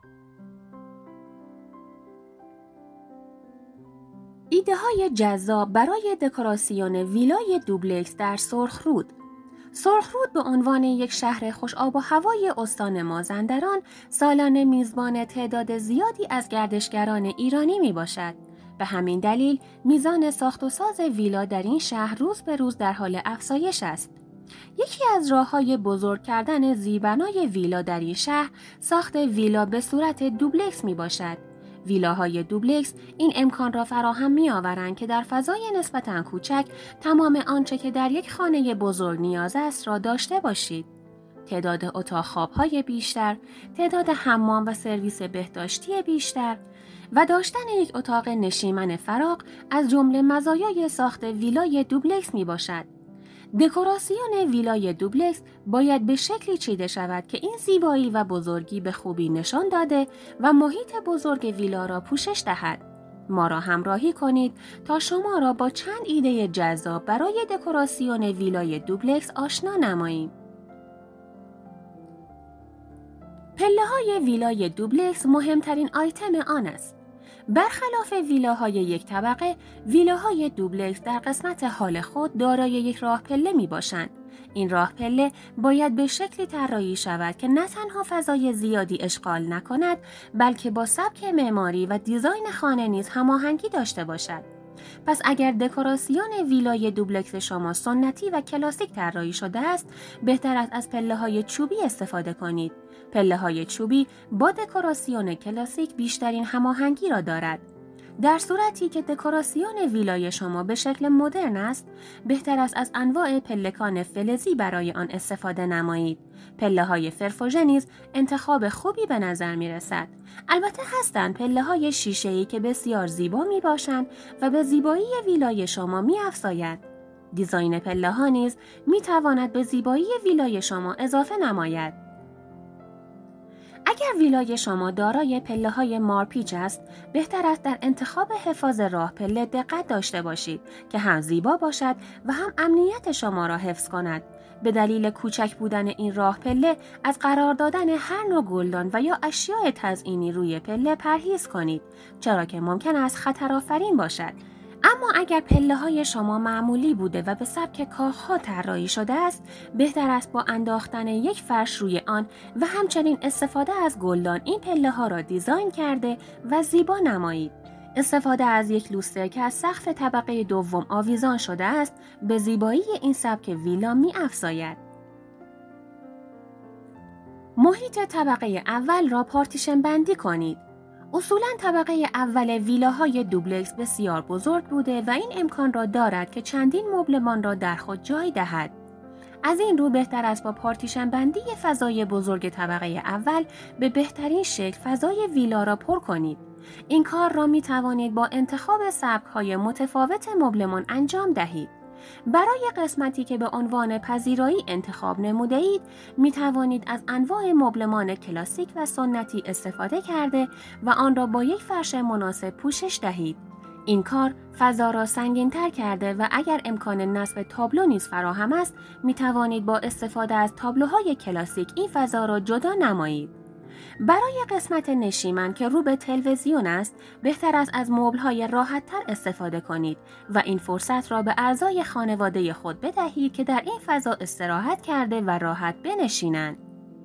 ایده‌های جذاب برای دکوراسیون ویلای دوبلکس در سرخرود. سرخرود به عنوان یک شهر خوش آب و هوای استان مازندران سالانه میزبان تعداد زیادی از گردشگران ایرانی می باشد. به همین دلیل میزان ساخت و ساز ویلا در این شهر روز به روز در حال افزایش است. یکی از راه‌های بزرگ کردن زیربنای ویلا در این شهر ساخت ویلا به صورت دوبلکس می باشد. ویلاهای دوبلکس این امکان را فراهم می‌آورند که در فضای نسبتاً کوچک تمام آنچه که در یک خانه بزرگ نیاز است را داشته باشید. تعداد اتاق خواب‌های بیشتر، تعداد حمام و سرویس بهداشتی بیشتر و داشتن یک اتاق نشیمن فراغ از جمله مزایای ساخت ویلای دوبلکس میباشد. دکوراسیون ویلای دوبلکس باید به شکلی چیده شود که این زیبایی و بزرگی به خوبی نشان داده و محیط بزرگ ویلا را پوشش دهد. ما را همراهی کنید تا شما را با چند ایده جذاب برای دکوراسیون ویلای دوبلکس آشنا نماییم. پله‌های ویلای دوبلکس مهمترین آیتم آن است. برخلاف ویلاهای یک طبقه، ویلاهای دوبلکس در قسمت حال خود دارای یک راه پله می باشند. این راه پله باید به شکلی طراحی شود که نه تنها فضای زیادی اشغال نکند، بلکه با سبک معماری و دیزاین خانه نیز هماهنگی داشته باشد. پس اگر دکوراسیون ویلای دوبلکس شما سنتی و کلاسیک طراحی شده است، بهتر است از پله‌های چوبی استفاده کنید. پله‌های چوبی با دکوراسیون کلاسیک بیشترین هماهنگی را دارد. در صورتی که دکوراسیون ویلای شما به شکل مدرن است، بهتر است از انواع پلکان فلزی برای آن استفاده نمایید. پله‌های فرفوژه نیز انتخاب خوبی به نظر می‌رسد. البته هستند پله‌های شیشه‌ای که بسیار زیبا می‌باشند و به زیبایی ویلای شما می‌افزایند. دیزاین پله‌ها نیز می‌تواند به زیبایی ویلای شما اضافه نماید. اگر ویلای شما دارای پله‌های مارپیچ است، بهتر است در انتخاب حفاظ راه پله دقت داشته باشید که هم زیبا باشد و هم امنیت شما را حفظ کند. به دلیل کوچک بودن این راه پله از قرار دادن هر نوع گلدان و یا اشیاء تزئینی روی پله پرهیز کنید، چرا که ممکن است خطرآفرین باشد. اما اگر پله‌های شما معمولی بوده و به سبک کاخ‌ها طراحی شده است، بهتر است با انداختن یک فرش روی آن و همچنین استفاده از گلدان این پله‌ها را دیزاین کرده و زیبا نمایید. استفاده از یک لوستر که از سقف طبقه دوم آویزان شده است، به زیبایی این سبک ویلا می‌افزاید. محیط طبقه اول را پارتیشن بندی کنید. اصولاً طبقه اول ویلاهای دوبلکس بسیار بزرگ بوده و این امکان را دارد که چندین مبلمان را در خود جای دهد. از این رو بهتر است با پارتیشن بندی فضای بزرگ طبقه اول به بهترین شکل فضای ویلا را پر کنید. این کار را می توانید با انتخاب سبک‌های متفاوت مبلمان انجام دهید. برای قسمتی که به عنوان پذیرایی انتخاب نموده اید، می توانید از انواع مبلمان کلاسیک و سنتی استفاده کرده و آن را با یک فرش مناسب پوشش دهید. این کار فضا را سنگین‌تر کرده و اگر امکان نصب تابلو نیز فراهم است، می توانید با استفاده از تابلوهای کلاسیک این فضا را جدا نمایید. برای قسمت نشیمن که رو به تلویزیون است، بهتر است از مبل‌های راحت‌تر استفاده کنید و این فرصت را به اعضای خانواده خود بدهید که در این فضا استراحت کرده و راحت بنشینند.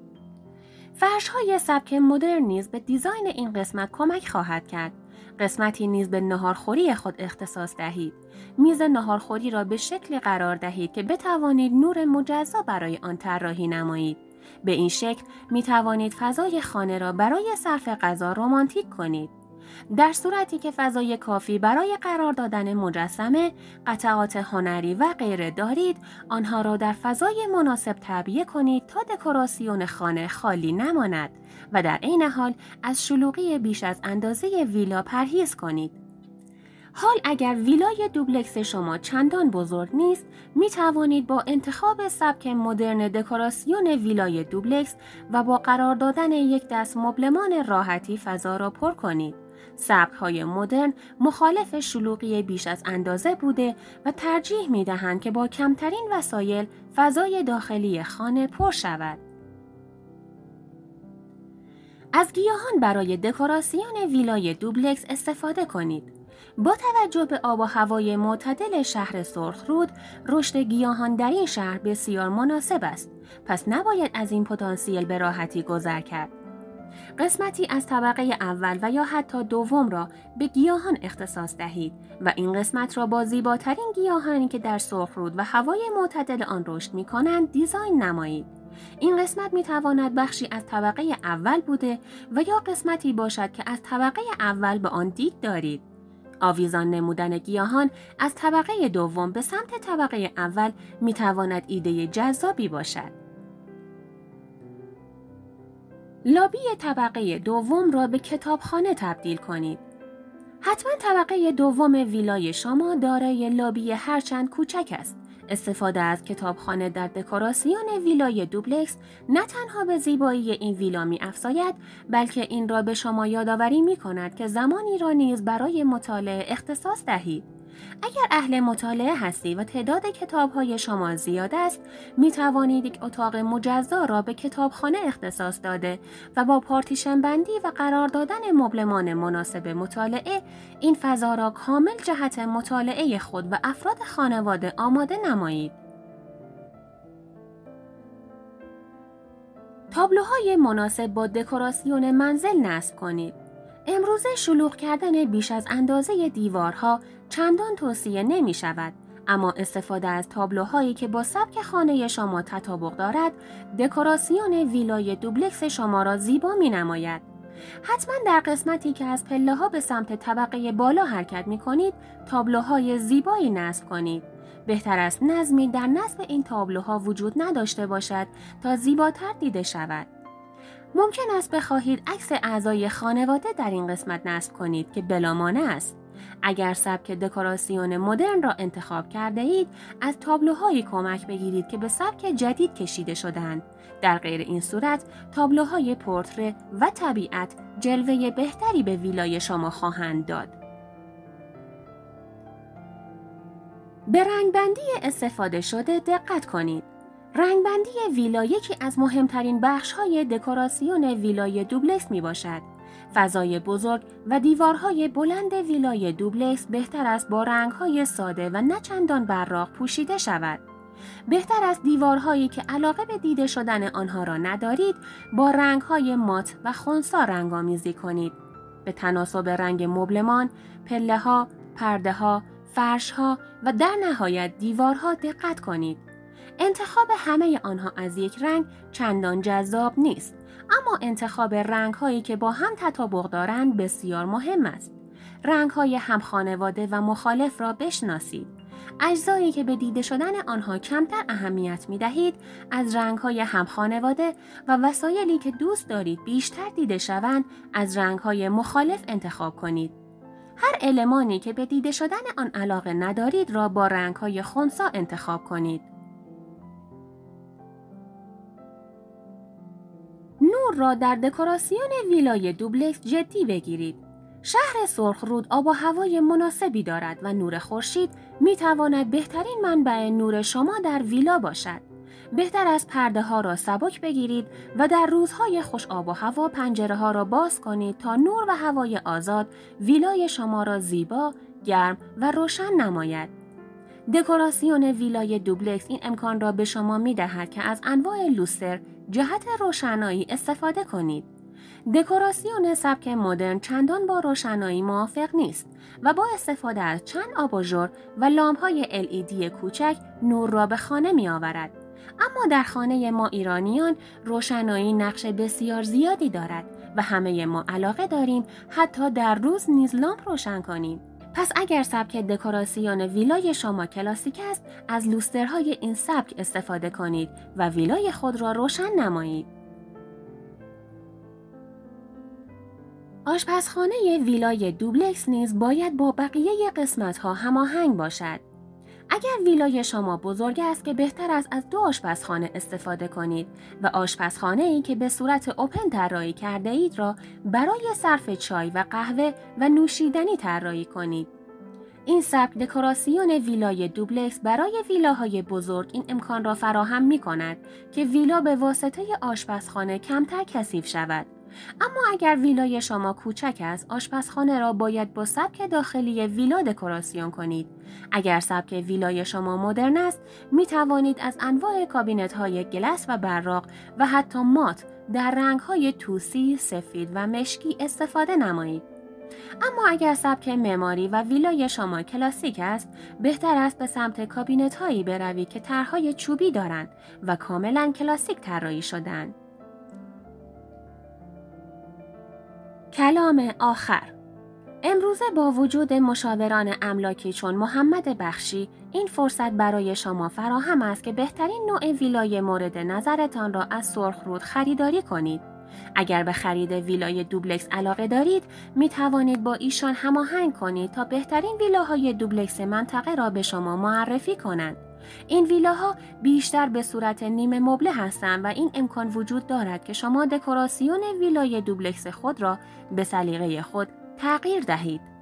فرش‌های سبک مدرن نیز به دیزاین این قسمت کمک خواهد کرد. قسمتی نیز به ناهارخوری خود اختصاص دهید. میز ناهارخوری را به شکلی قرار دهید که بتوانید نور مجزا برای آن طراحی نمایید. به این شکل می توانید فضای خانه را برای صرف غذا رمانتیک کنید. در صورتی که فضای کافی برای قرار دادن مجسمه، قطعات هنری و غیره دارید، آنها را در فضای مناسب تعبیه کنید تا دکوراسیون خانه خالی نماند و در عین حال از شلوغی بیش از اندازه ویلا پرهیز کنید. حال اگر ویلای دوبلکس شما چندان بزرگ نیست، می توانید با انتخاب سبک مدرن دکوراسیون ویلای دوبلکس و با قرار دادن یک دست مبلمان راحتی فضا را پر کنید. سبک‌های مدرن مخالف شلوغی بیش از اندازه بوده و ترجیح می دهند که با کمترین وسایل فضای داخلی خانه پر شود. از گیاهان برای دکوراسیون ویلای دوبلکس استفاده کنید. با توجه به آب و هوای معتدل شهر سرخرود، رشد گیاهان در این شهر بسیار مناسب است. پس نباید از این پتانسیل به راحتی گذر کرد. قسمتی از طبقه اول و یا حتی دوم را به گیاهان اختصاص دهید و این قسمت را با زیباترین گیاهانی که در سرخرود و هوای معتدل آن رشد می‌کنند دیزاین نمایید. این قسمت می‌تواند بخشی از طبقه اول بوده و یا قسمتی باشد که از طبقه اول به آن دید دارید. آویزان نمودن گیاهان از طبقه دوم به سمت طبقه اول می‌تواند ایده جذابی باشد. لابی طبقه دوم را به کتابخانه تبدیل کنید. حتما طبقه دوم ویلای شما دارای لابی هرچند کوچک است. استفاده از کتابخانه در دکوراسیون ویلای دوبلکس نه تنها به زیبایی این ویلا می‌افزاید، بلکه این را به شما یادآوری می‌کند که زمانی را نیز برای مطالعه اختصاص دهید. اگر اهل مطالعه هستی و تعداد کتاب‌های شما زیاد است، می توانید یک اتاق مجزا را به کتابخانه اختصاص داده و با پارتیشن بندی و قرار دادن مبلمان مناسب مطالعه، این فضا را کامل جهت مطالعه خود و افراد خانواده آماده نمایید. تابلوهای مناسب با دکوراسیون منزل نصب کنید. امروزه شلوغ کردن بیش از اندازه دیوارها چندان توصیه نمی شود، اما استفاده از تابلوهایی که با سبک خانه شما تطابق دارد، دکوراسیون ویلای دوبلکس شما را زیبا می نماید. حتما در قسمتی که از پله‌ها به سمت طبقه بالا حرکت می کنید، تابلوهای زیبایی نصب کنید. بهتر است نظمی در نصب این تابلوها وجود نداشته باشد تا زیباتر دیده شود. ممکن است بخواهید عکس اعضای خانواده در این قسمت نصب کنید که بلامانع است. اگر سبک دکوراسیون مدرن را انتخاب کرده اید، از تابلوهایی کمک بگیرید که به سبک جدید کشیده شده‌اند. در غیر این صورت، تابلوهای پورتره و طبیعت جلوه بهتری به ویلای شما خواهند داد. به رنگبندی استفاده شده دقت کنید. رنگبندی ویلا یکی از مهمترین بخش‌های دکوراسیون ویلای دوبلکس میباشد. فضای بزرگ و دیوارهای بلند ویلای دوبلکس بهتر است با رنگ‌های ساده و نه چندان براق پوشیده شود. بهتر است دیوارهایی که علاقه به دیده شدن آنها را ندارید، با رنگ‌های مات و خنثی رنگ‌آمیزی کنید. به تناسب رنگ مبلمان، پله‌ها، پرده‌ها، فرش‌ها و در نهایت دیوارها دقت کنید. انتخاب همه آنها از یک رنگ چندان جذاب نیست، اما انتخاب رنگ‌هایی که با هم تطابق دارند بسیار مهم است. رنگ‌های همخانواده و مخالف را بشناسید. اجزایی که به دیده شدن آنها کمتر اهمیت می‌دهید، از رنگ‌های همخانواده و وسایلی که دوست دارید بیشتر دیده شوند، از رنگ‌های مخالف انتخاب کنید. هر المانی که به دیده شدن آن علاقه ندارید را با رنگ‌های خنثی انتخاب کنید. نور را در دکوراسیون ویلای دوبلکس جدی بگیرید. شهر سرخرود آب و هوای مناسبی دارد و نور خورشید می تواند بهترین منبع نور شما در ویلا باشد. بهتر از پرده ها را سبک بگیرید و در روزهای خوش آب و هوا پنجره ها را باز کنید تا نور و هوای آزاد ویلای شما را زیبا، گرم و روشن نماید. دکوراسیون ویلای دوبلکس این امکان را به شما می دهد که از انواع لوستر جهت روشنایی استفاده کنید. دکوراسیون سبک مدرن چندان با روشنایی موافق نیست و با استفاده از چند آباژور و لامپ‌های LED کوچک نور را به خانه می آورد. اما در خانه ما ایرانیان روشنایی نقش بسیار زیادی دارد و همه ما علاقه داریم حتی در روز نیز لامپ روشن کنیم. پس اگر سبک دکوراسیون ویلای شما کلاسیک است، از لوسترهای این سبک استفاده کنید و ویلای خود را روشن نمایید. آشپزخانه ویلای دوبلکس نیز باید با بقیه قسمت‌ها هماهنگ باشد. اگر ویلای شما بزرگ است که بهتر است از 2 آشپزخانه استفاده کنید و آشپزخانه‌ای که به صورت اوپن طراحی کرده اید را برای صرف چای و قهوه و نوشیدنی طراحی کنید. این سبک دکوراسیون ویلای دوبلکس برای ویلاهای بزرگ این امکان را فراهم می‌کند که ویلا به واسطه آشپزخانه کمتر کثیف شود. اما اگر ویلای شما کوچک است، آشپزخانه را باید با سبک داخلی ویلا دکوراسیون کنید. اگر سبک ویلای شما مدرن است، می توانید از انواع کابینت های گلس و براق و حتی مات در رنگ های توسی، سفید و مشکی استفاده نمایید. اما اگر سبک معماری و ویلای شما کلاسیک است، بهتر است به سمت کابینت هایی بروید که طرحهای چوبی دارند و کاملا کلاسیک طراحی شده‌اند. کلام آخر. امروزه با وجود مشاوران املاکی چون محمد بخشی، این فرصت برای شما فراهم است که بهترین نوع ویلای مورد نظرتان را از سرخرود خریداری کنید. اگر به خرید ویلای دوبلکس علاقه دارید، می توانید با ایشان هماهنگ کنید تا بهترین ویلاهای دوبلکس منطقه را به شما معرفی کنند. این ویلاها بیشتر به صورت نیمه مبله هستند و این امکان وجود دارد که شما دکوراسیون ویلای دوبلکس خود را به سلیقه خود تغییر دهید.